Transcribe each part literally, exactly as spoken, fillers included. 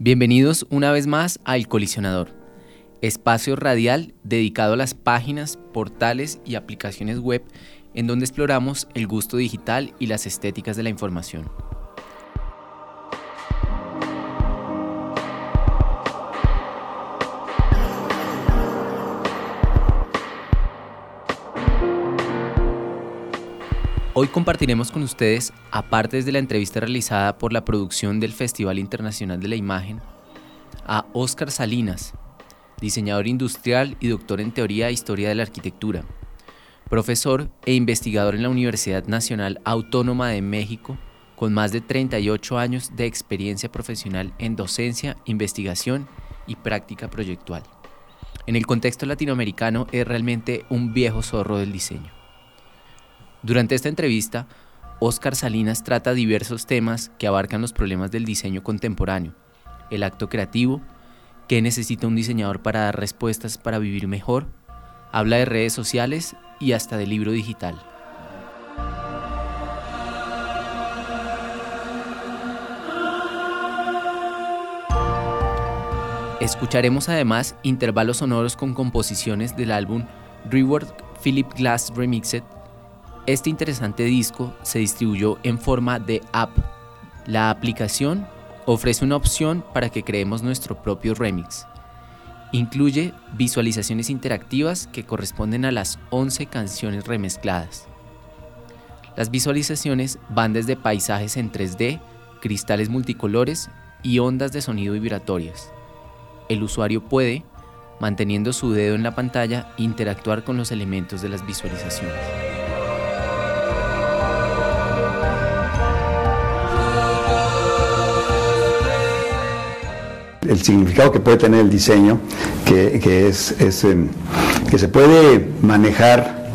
Bienvenidos una vez más a El Colisionador, espacio radial dedicado a las páginas, portales y aplicaciones web en donde exploramos el gusto digital y las estéticas de la información. Hoy compartiremos con ustedes, aparte de la entrevista realizada por la producción del Festival Internacional de la Imagen, a Óscar Salinas, diseñador industrial y doctor en Teoría e Historia de la Arquitectura, profesor e investigador en la Universidad Nacional Autónoma de México, con más de treinta y ocho años de experiencia profesional en docencia, investigación y práctica proyectual. En el contexto latinoamericano es realmente un viejo zorro del diseño. Durante esta entrevista, Óscar Salinas trata diversos temas que abarcan los problemas del diseño contemporáneo, el acto creativo, qué necesita un diseñador para dar respuestas para vivir mejor, habla de redes sociales y hasta de libro digital. Escucharemos además intervalos sonoros con composiciones del álbum Rework Philip Glass Remixed. Este interesante disco se distribuyó en forma de app. La aplicación ofrece una opción para que creemos nuestro propio remix. Incluye visualizaciones interactivas que corresponden a las once canciones remezcladas. Las visualizaciones van desde paisajes en tres D, cristales multicolores y ondas de sonido vibratorias. El usuario puede, manteniendo su dedo en la pantalla, interactuar con los elementos de las visualizaciones. El significado que puede tener el diseño, que, que, es, es, eh, que se puede manejar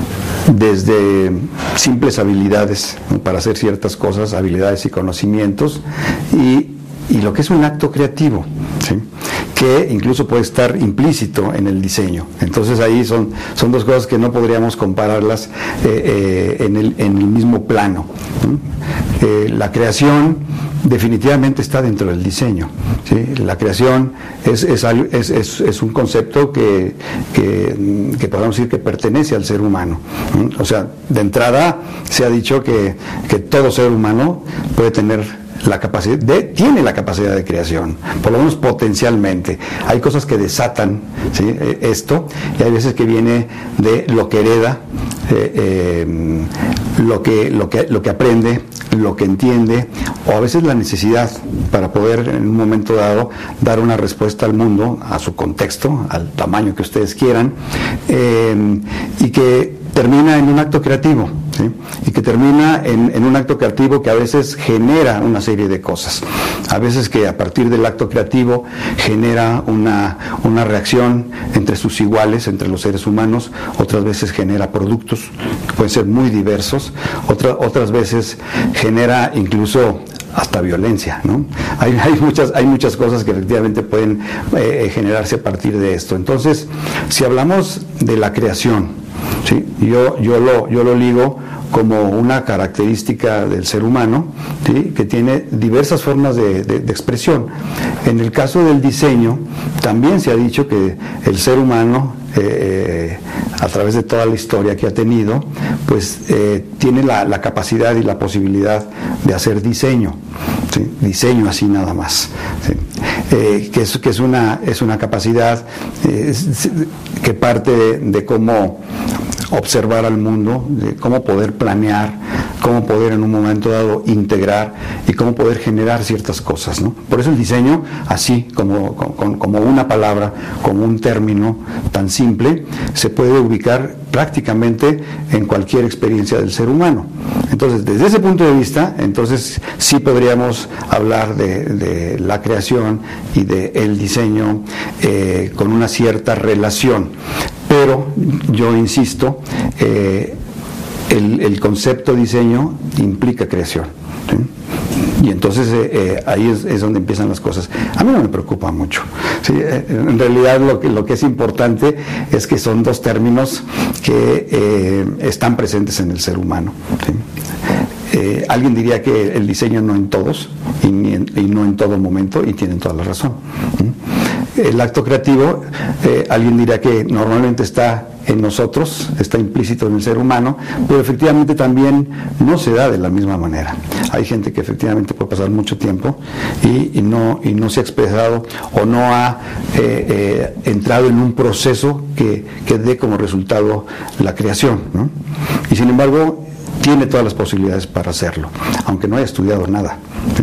desde simples habilidades, ¿no?, para hacer ciertas cosas, habilidades y conocimientos, y, y lo que es un acto creativo, ¿sí?, que incluso puede estar implícito en el diseño. Entonces ahí son, son dos cosas que no podríamos compararlas eh, eh, en, el, en el mismo plano, ¿no? Eh, la creación definitivamente está dentro del diseño, ¿sí? La creación es, es, es, es, es un concepto que, que, que podemos decir que pertenece al ser humano, ¿sí? O sea, de entrada se ha dicho que, que todo ser humano puede tener la capacidad de, tiene la capacidad de creación, por lo menos potencialmente. Hay cosas que desatan, ¿sí?, esto, y hay veces que viene de lo que hereda, eh, eh, lo que, lo que, lo que aprende, lo que entiende, o a veces la necesidad para poder en un momento dado dar una respuesta al mundo, a su contexto, al tamaño que ustedes quieran, eh, y que termina en un acto creativo, ¿sí?, y que termina en, en un acto creativo que a veces genera una serie de cosas. A veces que a partir del acto creativo genera una, una reacción entre sus iguales, entre los seres humanos, otras veces genera productos que pueden ser muy diversos, otra, otras veces genera incluso hasta violencia, ¿no? Hay, hay, muchas, hay muchas cosas que efectivamente pueden eh, generarse a partir de esto. Entonces, si hablamos de la creación, ¿sí?, yo, yo, lo, yo lo ligo como una característica del ser humano, ¿sí?, que tiene diversas formas de, de, de expresión. En el caso del diseño, también se ha dicho que el ser humano, eh, a través de toda la historia que ha tenido, pues eh, tiene la, la capacidad y la posibilidad de hacer diseño, ¿sí?, diseño así nada más, ¿sí?, eh, que, es, que es, una, es una capacidad eh, que parte de, de cómo observar al mundo, de cómo poder planear, cómo poder en un momento dado integrar y cómo poder generar ciertas cosas, ¿no? Por eso el diseño, así como, como, como una palabra, como un término tan simple, se puede ubicar prácticamente en cualquier experiencia del ser humano. Entonces, desde ese punto de vista, entonces sí podríamos hablar de, de la creación y del diseño eh, con una cierta relación. Pero yo insisto, eh, el, el concepto diseño implica creación, ¿sí? Y entonces eh, eh, ahí es, es donde empiezan las cosas. A mí no me preocupa mucho, ¿sí? Eh, en realidad lo que, lo que es importante es que son dos términos que eh, están presentes en el ser humano, ¿sí? Eh, alguien diría que el diseño no en todos y, ni en, y no en todo momento, y tienen toda la razón. El acto creativo, eh, alguien dirá que normalmente está en nosotros, está implícito en el ser humano, pero efectivamente también no se da de la misma manera. Hay gente que efectivamente puede pasar mucho tiempo y, y, no, y no se ha expresado o no ha eh, eh, entrado en un proceso que, que dé como resultado la creación, ¿no? Y sin embargo, tiene todas las posibilidades para hacerlo, aunque no haya estudiado nada, ¿sí?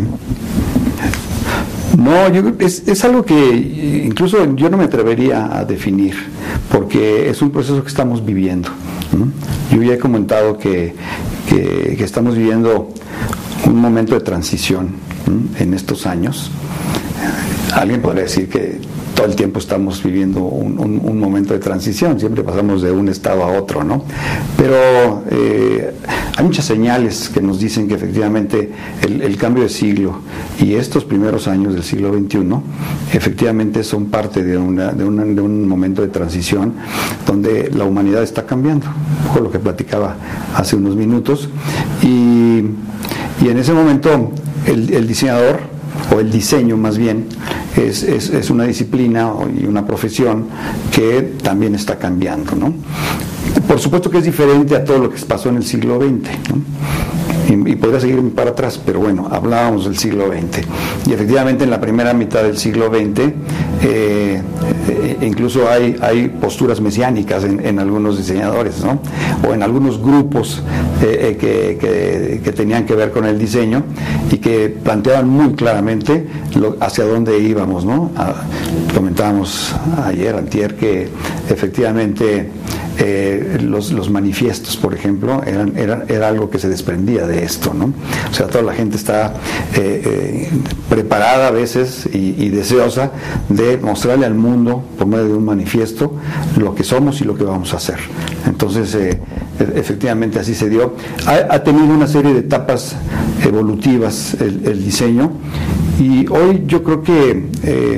No, yo, es, es algo que incluso yo no me atrevería a definir, porque es un proceso que estamos viviendo, ¿no? Yo ya he comentado que, que, que estamos viviendo un momento de transición, ¿no?, en estos años. Alguien podría decir que todo el tiempo estamos viviendo un, un, un momento de transición, siempre pasamos de un estado a otro, ¿no? Pero eh, hay muchas señales que nos dicen que efectivamente el, el cambio de siglo y estos primeros años del siglo veintiuno efectivamente son parte de, una, de, una, de un momento de transición donde la humanidad está cambiando, un poco lo que platicaba hace unos minutos, y, y en ese momento el, el diseñador, o el diseño más bien, es, es, es una disciplina y una profesión que también está cambiando, ¿no? Por supuesto que es diferente a todo lo que pasó en el siglo veinte, ¿no? Y, y podría seguir para atrás, pero bueno, hablábamos del siglo veinte. Y efectivamente en la primera mitad del siglo veinte eh, eh, incluso hay, hay posturas mesiánicas en, en algunos diseñadores, ¿no? O en algunos grupos eh, eh, que, que, que tenían que ver con el diseño y que planteaban muy claramente lo, hacia dónde íbamos, ¿no? A, comentábamos ayer, antier, que efectivamente Eh, los, los manifiestos, por ejemplo, eran, eran, era algo que se desprendía de esto, ¿no? O sea, toda la gente está eh, eh, preparada a veces y, y deseosa de mostrarle al mundo, por medio de un manifiesto, lo que somos y lo que vamos a hacer. Entonces, eh, efectivamente así se dio. Ha, ha tenido una serie de etapas evolutivas el, el diseño, y hoy yo creo que eh,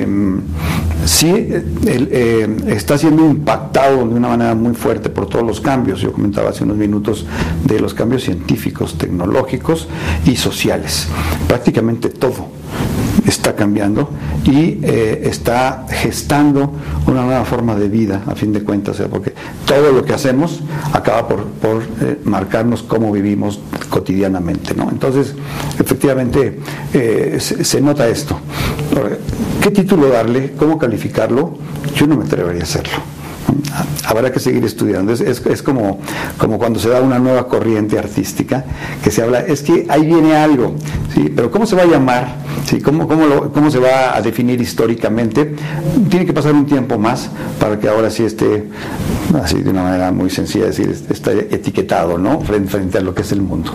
sí el, eh, está siendo impactado de una manera muy fuerte por todos los cambios. Yo comentaba hace unos minutos de los cambios científicos, tecnológicos y sociales. Prácticamente todo está cambiando y eh, está gestando una nueva forma de vida, a fin de cuentas, o sea, porque todo lo que hacemos acaba por, por eh, marcarnos cómo vivimos cotidianamente, ¿no? Entonces, efectivamente, eh, se, se nota esto. ¿Qué título darle? ¿Cómo calificarlo? Yo no me atrevería a hacerlo. Habrá que seguir estudiando. Es, es, es como, como cuando se da una nueva corriente artística, que se habla, es que ahí viene algo, ¿sí? Pero ¿cómo se va a llamar? ¿Sí? ¿Cómo, cómo, lo, ¿Cómo se va a definir históricamente? Tiene que pasar un tiempo más para que ahora sí esté, así de una manera muy sencilla, decir, está etiquetado, ¿no? Frente, frente a lo que es el mundo.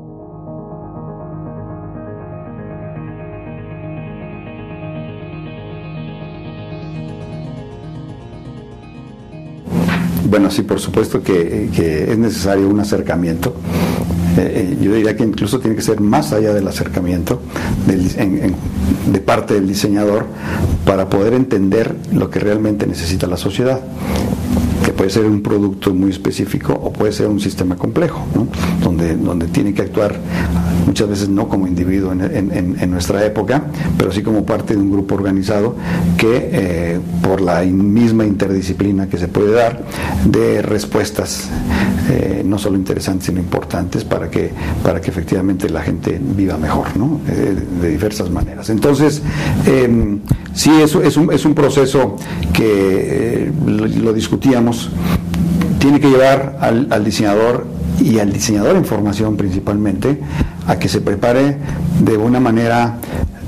Bueno, sí, por supuesto que, que es necesario un acercamiento. Eh, yo diría que incluso tiene que ser más allá del acercamiento del, en, en, de parte del diseñador, para poder entender lo que realmente necesita la sociedad, que puede ser un producto muy específico o puede ser un sistema complejo, ¿no? donde, donde tiene que actuar muchas veces no como individuo en, en, en nuestra época, pero sí como parte de un grupo organizado que eh, por la misma interdisciplina que se puede dar, de respuestas eh, no solo interesantes sino importantes para que, para que efectivamente la gente viva mejor, ¿no? Eh, de diversas maneras. Entonces, eh, sí, eso es un, es un proceso que eh, lo, lo discutíamos, tiene que llevar al, al diseñador y al diseñador en formación principalmente a que se prepare de una manera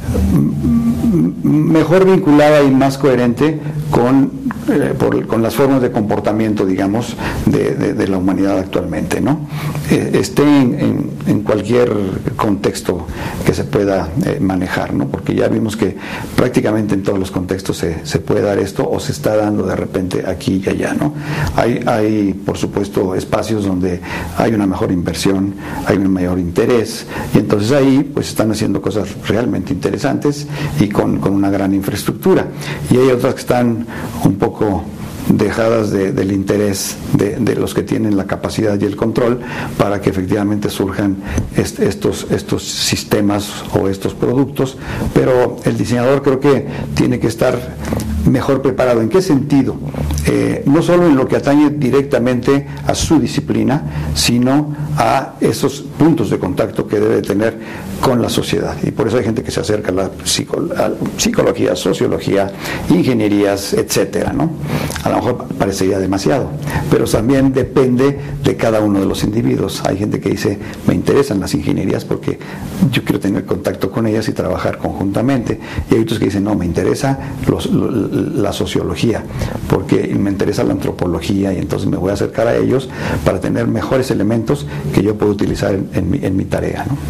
mejor vinculada y más coherente con, eh, por, con las formas de comportamiento, digamos, de, de, de la humanidad actualmente, ¿no? Eh, esté en, en, en cualquier contexto que se pueda eh, manejar, ¿no? Porque ya vimos que prácticamente en todos los contextos se, se puede dar esto, o se está dando de repente aquí y allá, ¿no? Hay, hay, por supuesto, espacios donde hay una mejor inversión, hay un mayor interés, y entonces ahí pues están haciendo cosas realmente interesantes y con, con una gran infraestructura. Y hay otras que están un poco dejadas de, del interés de, de los que tienen la capacidad y el control para que efectivamente surjan est, estos, estos sistemas o estos productos, pero el diseñador creo que tiene que estar mejor preparado. ¿En qué sentido? Eh, no solo en lo que atañe directamente a su disciplina, sino a esos puntos de contacto que debe tener con la sociedad. Y por eso hay gente que se acerca a la, psico, a la psicología, sociología, ingenierías, etcétera, ¿no? A lo mejor parecería demasiado, pero también depende de cada uno de los individuos. Hay gente que dice, me interesan las ingenierías porque yo quiero tener contacto con ellas y trabajar conjuntamente. Y hay otros que dicen, no, me interesa los, los, la sociología porque me interesa la antropología y entonces me voy a acercar a ellos para tener mejores elementos que yo puedo utilizar en, en, mi, en mi tarea, ¿no?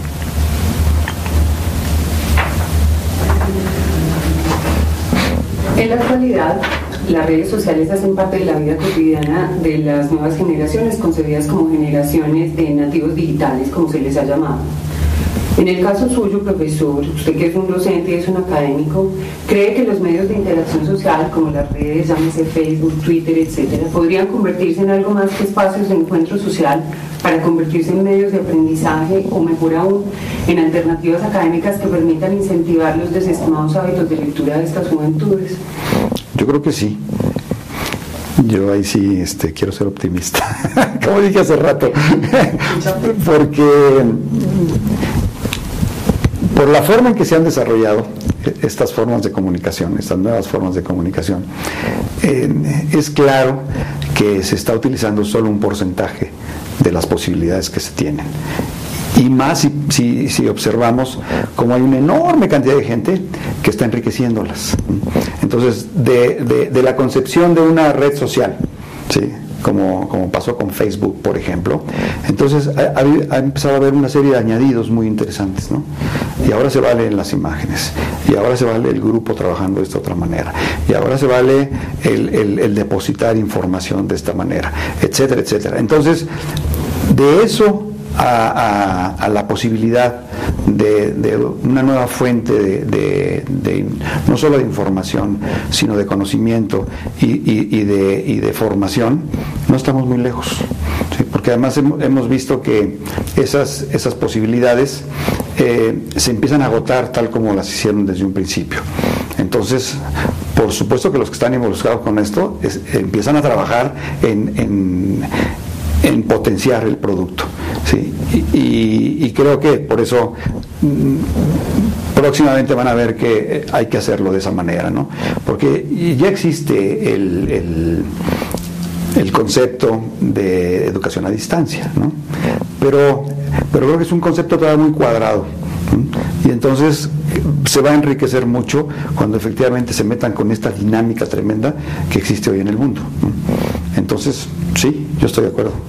En la actualidad, las redes sociales hacen parte de la vida cotidiana de las nuevas generaciones, concebidas como generaciones de nativos digitales, como se les ha llamado. En el caso suyo, profesor, usted que es un docente y es un académico, ¿cree que los medios de interacción social, como las redes, llámese Facebook, Twitter, etcétera, podrían convertirse en algo más que espacios de encuentro social para convertirse en medios de aprendizaje o, mejor aún, en alternativas académicas que permitan incentivar los desestimados hábitos de lectura de estas juventudes? Yo creo que sí. Yo ahí sí este, quiero ser optimista, como dije hace rato, porque por la forma en que se han desarrollado estas formas de comunicación, estas nuevas formas de comunicación, eh, es claro que se está utilizando solo un porcentaje de las posibilidades que se tienen. Y más si, si, si observamos cómo hay una enorme cantidad de gente que está enriqueciéndolas. Entonces, de, de, de la concepción de una red social, ¿sí? Como, como pasó con Facebook, por ejemplo, entonces ha, ha, ha empezado a haber una serie de añadidos muy interesantes, ¿no? Y ahora se vale en las imágenes, y ahora se vale el grupo trabajando de esta otra manera, y ahora se vale el, el, el depositar información de esta manera, etcétera, etcétera. Entonces, de eso A, a, a la posibilidad de, de una nueva fuente de, de, de no solo de información, sino de conocimiento y, y, y, de, y de formación, no estamos muy lejos, ¿sí? Porque además hemos visto que esas, esas posibilidades eh, se empiezan a agotar tal como las hicieron desde un principio. Entonces, por supuesto que los que están involucrados con esto es, empiezan a trabajar en, en, en potenciar el producto. Sí, y, y, y creo que por eso mmm, próximamente van a ver que hay que hacerlo de esa manera, ¿no? Porque ya existe el, el, el concepto de educación a distancia, ¿no? Pero, pero creo que es un concepto todavía muy cuadrado, ¿sí? Y entonces se va a enriquecer mucho cuando efectivamente se metan con esta dinámica tremenda que existe hoy en el mundo, ¿no? Entonces, sí, yo estoy de acuerdo.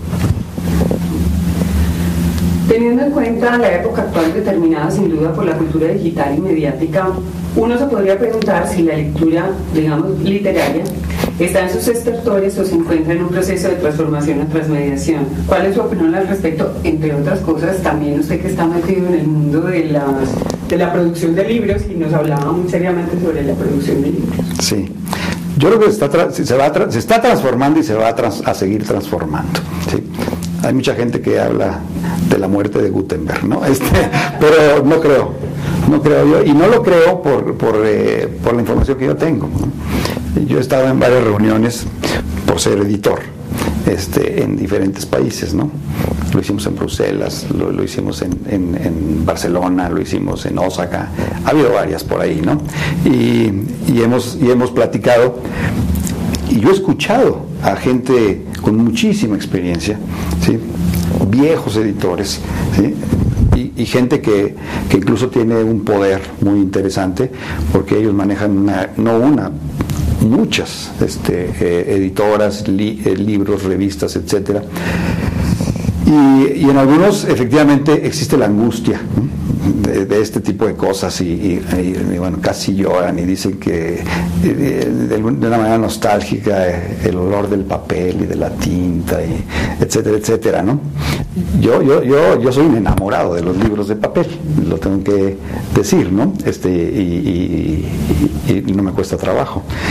Teniendo en cuenta la época actual determinada sin duda por la cultura digital y mediática, uno se podría preguntar si la lectura, digamos, literaria, está en sus estertores o se encuentra en un proceso de transformación o transmediación. ¿Cuál es su opinión al respecto? Entre otras cosas, también usted que está metido en el mundo de, las, de la producción de libros y nos hablaba muy seriamente sobre la producción de libros. Sí. Yo creo que se está, se va a, se está transformando y se va a, trans, a seguir transformando, ¿sí? Hay mucha gente que habla de la muerte de Gutenberg, ¿no? Este, pero no creo, no creo yo, y no lo creo por, por, eh, por la información que yo tengo, ¿no? Yo he estado en varias reuniones por ser editor, este, en diferentes países, ¿no? Lo hicimos en Bruselas, lo, lo hicimos en, en, en Barcelona, lo hicimos en Osaka, ha habido varias por ahí, ¿no? Y, y, hemos, y hemos platicado, y yo he escuchado a gente con muchísima experiencia, ¿sí? Viejos editores, ¿sí? y, y gente que, que incluso tiene un poder muy interesante, porque ellos manejan una, no una, muchas este, eh, editoras, li, eh, libros, revistas, etcétera. Y, y en algunos efectivamente existe la angustia, ¿no? De, de este tipo de cosas y, y, y bueno, casi lloran y dicen que de, de, de una manera nostálgica el olor del papel y de la tinta y etcétera, etcétera, ¿no? Yo, yo, yo, yo soy un enamorado de los libros de papel, lo tengo que decir, ¿no? Este, y, y, y, y no me cuesta trabajo.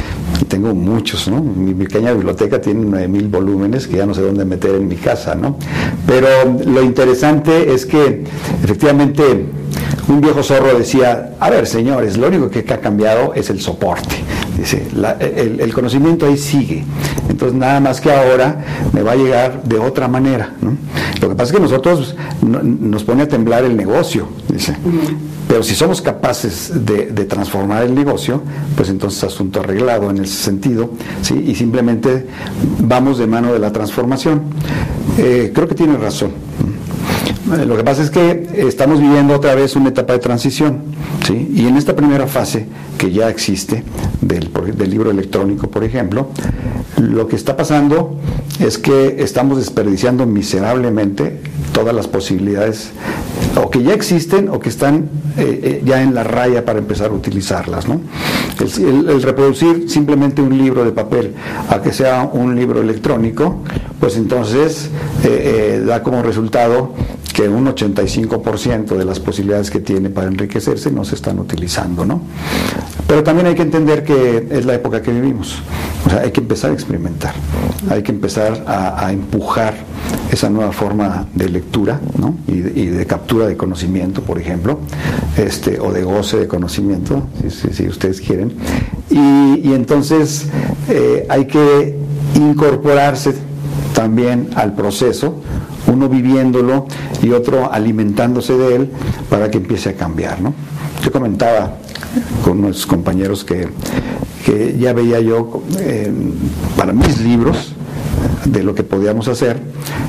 tengo muchos, ¿no? Mi pequeña biblioteca tiene nueve mil volúmenes que ya no sé dónde meter en mi casa, ¿no? Pero lo interesante es que efectivamente un viejo zorro decía, a ver, señores, lo único que ha cambiado es el soporte. Dice, la, el, el conocimiento ahí sigue. Entonces, nada más que ahora me va a llegar de otra manera, ¿no? Lo que pasa es que nosotros no, nos pone a temblar el negocio, dice. Pero si somos capaces de, de transformar el negocio, pues entonces asunto arreglado en ese sentido, ¿sí? Y simplemente vamos de mano de la transformación. Eh, creo que tiene razón. Lo que pasa es que estamos viviendo otra vez una etapa de transición, ¿sí? Y en esta primera fase que ya existe del, del libro electrónico, por ejemplo, lo que está pasando es que estamos desperdiciando miserablemente todas las posibilidades o que ya existen o que están eh, eh, ya en la raya para empezar a utilizarlas, ¿no? El, el, el reproducir simplemente un libro de papel a que sea un libro electrónico, pues entonces eh, eh, da como resultado que un ochenta y cinco por ciento de las posibilidades que tiene para enriquecerse no se están utilizando, ¿no? Pero también hay que entender que es la época que vivimos, o sea, hay que empezar a experimentar, hay que empezar a, a empujar esa nueva forma de lectura, ¿no? y, de, y de captura de conocimiento, por ejemplo, este, o de goce de conocimiento, si, si, si ustedes quieren, y, y entonces eh, hay que incorporarse también al proceso, uno viviéndolo y otro alimentándose de él para que empiece a cambiar, ¿no? Yo comentaba con unos compañeros que, que ya veía yo eh, para mis libros de lo que podíamos hacer,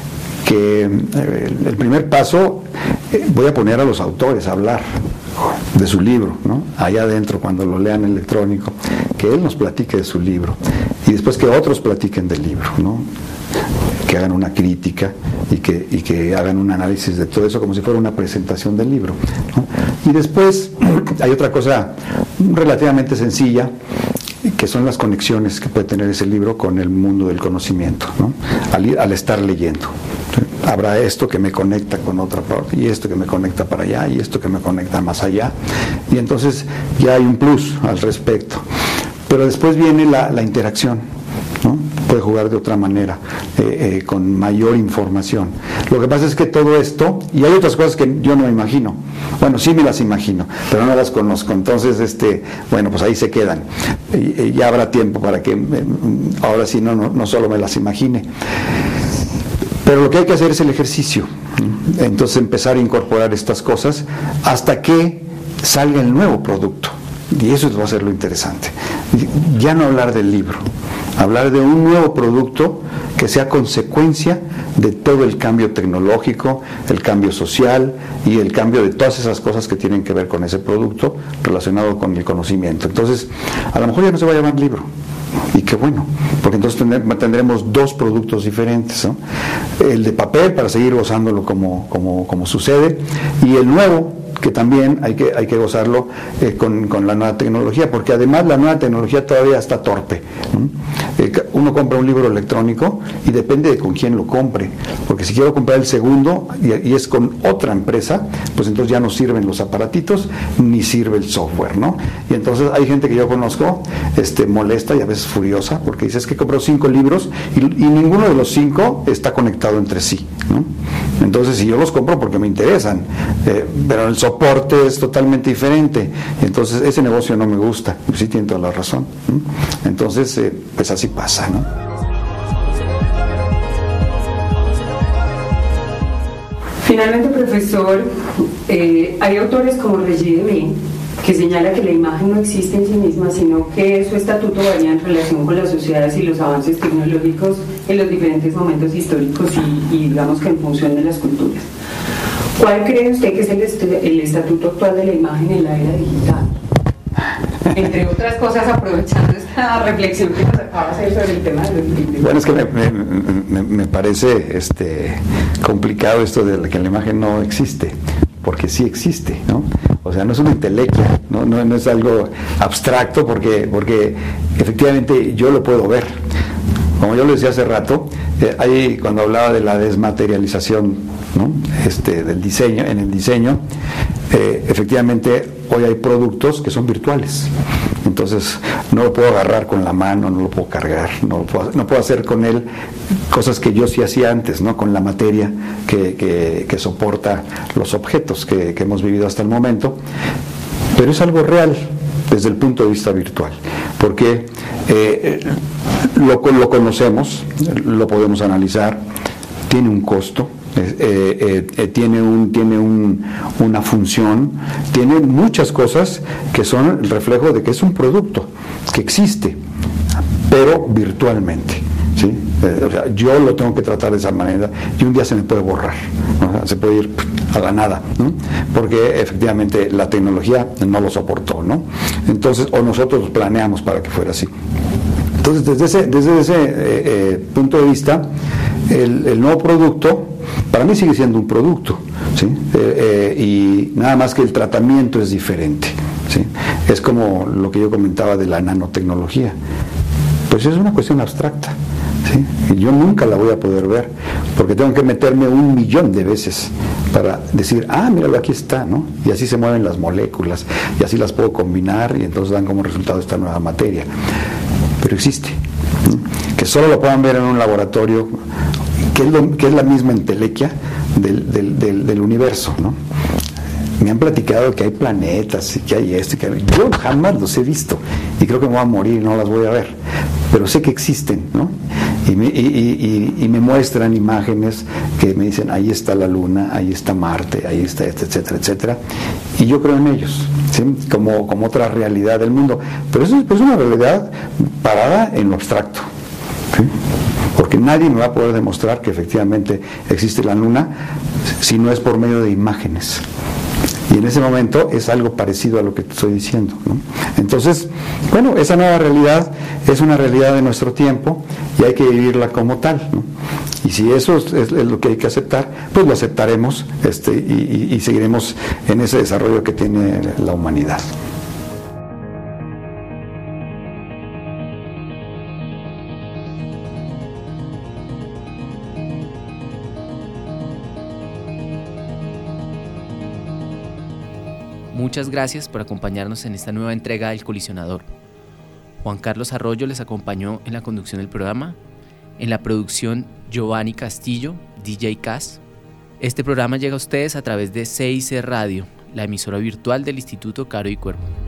que eh, el primer paso eh, voy a poner a los autores a hablar de su libro, ¿no? Allá adentro cuando lo lean electrónico, que él nos platique de su libro y después que otros platiquen del libro, ¿no? Que hagan una crítica y que, y que hagan un análisis de todo eso como si fuera una presentación del libro, ¿no? Y después hay otra cosa relativamente sencilla, que son las conexiones que puede tener ese libro con el mundo del conocimiento, ¿no? al, al estar leyendo, ¿sí? Habrá esto que me conecta con otra parte, y esto que me conecta para allá, y esto que me conecta más allá, y entonces ya hay un plus al respecto. Pero después viene la, la interacción, ¿no? Puede jugar de otra manera, eh, eh, con mayor información. Lo que pasa es que todo esto, y hay otras cosas que yo no me imagino, bueno, sí me las imagino, pero no las conozco, entonces, este, bueno, pues ahí se quedan, y, y ya habrá tiempo para que, eh, ahora sí, no, no, no solo me las imagine. Pero lo que hay que hacer es el ejercicio, ¿no? Entonces empezar a incorporar estas cosas hasta que salga el nuevo producto. Y eso va a ser lo interesante. Ya no hablar del libro, hablar de un nuevo producto que sea consecuencia de todo el cambio tecnológico, el cambio social y el cambio de todas esas cosas que tienen que ver con ese producto relacionado con el conocimiento. Entonces, a lo mejor ya no se va a llamar libro. Y qué bueno, porque entonces tendremos dos productos diferentes, ¿no? El de papel para seguir gozándolo como, como, como sucede, y el nuevo, que también hay que, hay que gozarlo eh, con, con la nueva tecnología, porque además la nueva tecnología todavía está torpe, ¿no? Eh, uno compra un libro electrónico y depende de con quién lo compre, porque si quiero comprar el segundo y, y es con otra empresa, pues entonces ya no sirven los aparatitos ni sirve el software, ¿no? Y entonces hay gente que yo conozco este, molesta y a veces furiosa porque dice, es que compró cinco libros y, y ninguno de los cinco está conectado entre sí, ¿no? Entonces si yo los compro porque me interesan, eh, pero el soporte es totalmente diferente, entonces ese negocio no me gusta. Sí, tiene toda la razón, ¿no? Entonces eh, pues así pasa, ¿no? Finalmente, profesor, eh, hay autores como Regis Debray que señala que la imagen no existe en sí misma, sino que su estatuto varía en relación con las sociedades y los avances tecnológicos en los diferentes momentos históricos y, y digamos que en función de las culturas. ¿Cuál cree usted que es el, est el estatuto actual de la imagen en la era digital? Entre otras cosas, aprovechando esta reflexión que nos acaba de hacer sobre el tema de los libros. Bueno, es que me, me, me parece este, complicado esto de que la imagen no existe, porque sí existe, ¿no? O sea, no es una entelequia, no, no, no es algo abstracto, porque, porque efectivamente yo lo puedo ver. Como yo lo decía hace rato, eh, ahí cuando hablaba de la desmaterialización, ¿no? este, del diseño, en el diseño, eh, efectivamente hoy hay productos que son virtuales. Entonces Entonces no lo puedo agarrar con la mano, no lo puedo cargar, no, lo puedo, no puedo hacer con él cosas que yo sí hacía antes, ¿no? Con la materia que, que, que soporta los objetos que, que hemos vivido hasta el momento, pero es algo real desde el punto de vista virtual, porque eh, lo, lo conocemos, lo podemos analizar, tiene un costo, eh, eh, eh, tiene, un, tiene un, una función, tiene muchas cosas que son el reflejo de que es un producto que existe, pero virtualmente, ¿sí? Eh, o sea, yo lo tengo que tratar de esa manera y un día se me puede borrar, ¿no? O sea, se puede ir a la nada, ¿no? Porque efectivamente la tecnología no lo soportó, ¿no? Entonces, o nosotros planeamos para que fuera así. Entonces, desde ese, desde ese eh, eh, punto de vista, el, el nuevo producto, para mí sigue siendo un producto, ¿sí? Eh, eh, y nada más que el tratamiento es diferente, ¿sí? Es como lo que yo comentaba de la nanotecnología, pues es una cuestión abstracta, ¿sí? Y yo nunca la voy a poder ver, porque tengo que meterme un millón de veces para decir, ah, míralo, aquí está, ¿no? Y así se mueven las moléculas, y así las puedo combinar, y entonces dan como resultado esta nueva materia. Pero existe, ¿no? Que solo lo puedan ver en un laboratorio, que es, lo, que es la misma entelequia del, del, del, del universo, ¿no? Me han platicado que hay planetas y que hay esto y que hay... Yo jamás los he visto y creo que me voy a morir y no las voy a ver, pero sé que existen, ¿no? Y me, y, y, y, y me muestran imágenes que me dicen, ahí está la Luna, ahí está Marte, ahí está este, etcétera, etcétera, y yo creo en ellos, ¿sí? Como, como otra realidad del mundo, pero eso es una realidad parada en lo abstracto, ¿sí? Porque nadie me va a poder demostrar que efectivamente existe la Luna si no es por medio de imágenes. Y en ese momento es algo parecido a lo que te estoy diciendo, ¿no? Entonces, bueno, esa nueva realidad es una realidad de nuestro tiempo y hay que vivirla como tal, ¿no? Y si eso es, es lo que hay que aceptar, pues lo aceptaremos este, y, y, y seguiremos en ese desarrollo que tiene la humanidad. Muchas gracias por acompañarnos en esta nueva entrega del Colisionador. Juan Carlos Arroyo les acompañó en la conducción del programa, en la producción Giovanni Castillo, D J Cas. Este programa llega a ustedes a través de C I C Radio, la emisora virtual del Instituto Caro y Cuervo.